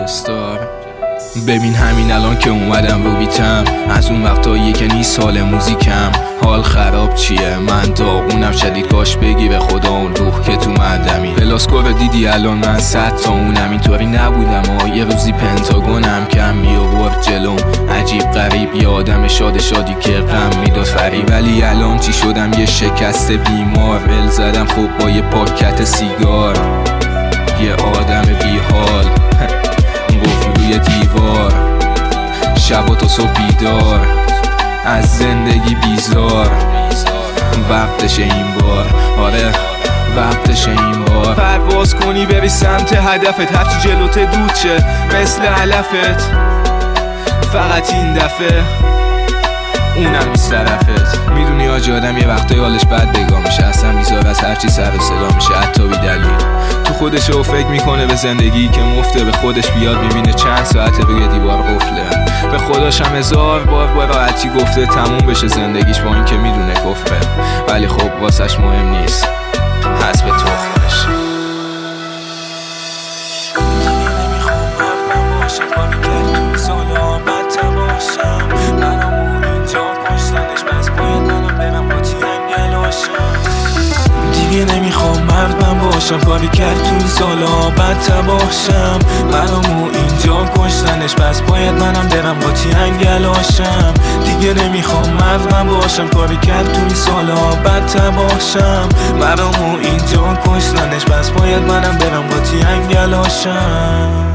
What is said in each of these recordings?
استار. ببین همین الان که اومدم رو بیتم، از اون وقتایی که نیست حال موزیکم. حال خراب چیه؟ من داغونم شدید، کاش بگی به خدا اون روح که تو مندمی. پلاسکو رو دیدی الان من 100 تا اونم، اینطوری نبودم یه روزی پنتاگونم کم می آورد جلوم، عجیب غریب یه آدم شادی که غم میداد فریب. ولی الان چی شدم؟ یه شکست بیمار، ول زدم خب با یه پاکت سیگار. یه آدم بیحال گفت روی دیوار، شب و تا صبح بیدار، از زندگی بیزار. وقتشه این بار، آره وقتشه این بار. پرواز کنی بری سمت هدفت، هرچی جلوت دود شه مثل علفت. فقط این دفعه اونم نیست طرفت. میدونی آج آدم یه وقتای حالش بد بگاه میشه، اصلا بیزار از هرچی سر و صدا میشه، حتی بی دلیل. تو خودش رو فکر میکنه به زندگی که مفته، به خودش بیاد میبینه چند ساعته روی دیوار قفله. به خودش هم 1000 بار با راحتی گفته تموم بشه زندگیش، با این که میدونه کفره، ولی خب واسش مهم نیست، حسب تخمش. دیگه نمیخوام مرد من باشم، کاری کرد تو این سالا بد تباشم. منو اینجا کشتنش، پس باید منم برم با تینگلاشم. دیگه نمیخوام مرد من باشم، کاری کرد تو این سالا بد تباشم. منو اینجا کشتنش، پس باید منم برم با تینگلاشم.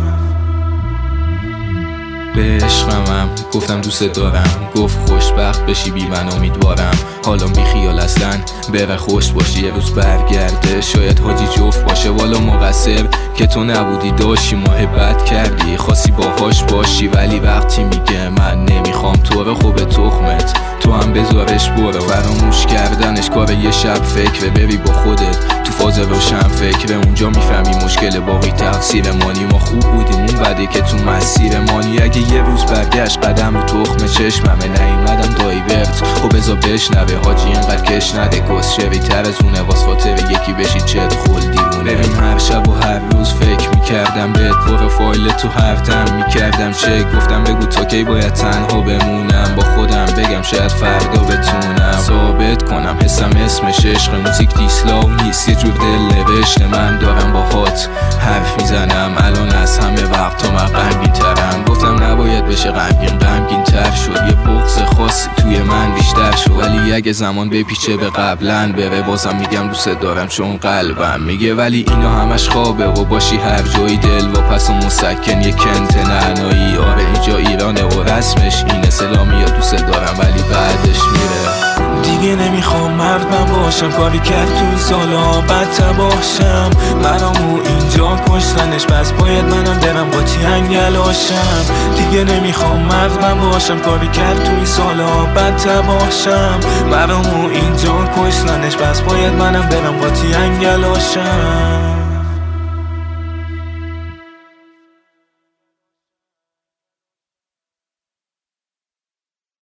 به عشقمم گفتم دوست دارم، گفت خوشبخت بشی بی من امیدوارم. حالا بی خیال اصلا بره خوش باشی، یه روز برگرده شاید حاجی جفت باشه. والا مقصر که تو نبودی، داشتی محبت کردی، خواستی باهاش باشی، ولی وقتی میگه من نمیخوام تو رو، خوب تخمت تو هم بذارش برو. فراموش کردنش کار یه شب فکره، بری با خودت تو فاز روشن فکره، اونجا میفهمی مشکل باقی تقصیر مانی. ما خوب بودیم اون بعدی که تو مسیر مانی. اگه یه روز برگشت قدم رو تخم چشممه، نیومدم دایورت خب بذار بشنوه حاجی اینقدر کش نده، کس شوی تر از اونه واس خاطر یکی بشی چت خول دیونه. ببین هر شب و هر روز فکر میکردم بهت، پروفایل تو هر تم میکردم چک، گفتم بگو تا کی باید تنها بمونم، با خودم بگم شاید فردا بتونم ثابت کنم حسم اسمش عشق. موزیک دیسلاو نیست، یه جور دل نوشته، من دارم باهات حرف میزنم. الان از همه وقت من غمگین ترم، گفتم نباید بشه غمگین تر شد. یه بغض خاصی توی من بیشتر شد، ولی اگه زمان بپیچه به قبلن بره، بازم میگم دوست دارم چون قلبم میگه. ولی اینا همش خوابه و باشی هر جایی دل و پس و مسکن یه کنت نعنایی. آره اینجا ایرانه و رسمش اینه، سلامی یا دوست دارم ولی بعدش میره. دیگه نمیخوام مرد من باشم، کاری کرد تو این سالا بد تباشم. منو اینجا کشتنش، پس باید منم برم با تینگلاشم. دیگه نمیخوام مرد من باشم، کاری کرد تو این سالا بد تباشم. منو اینجا کشتنش، پس باید منم برم با تینگلاشم.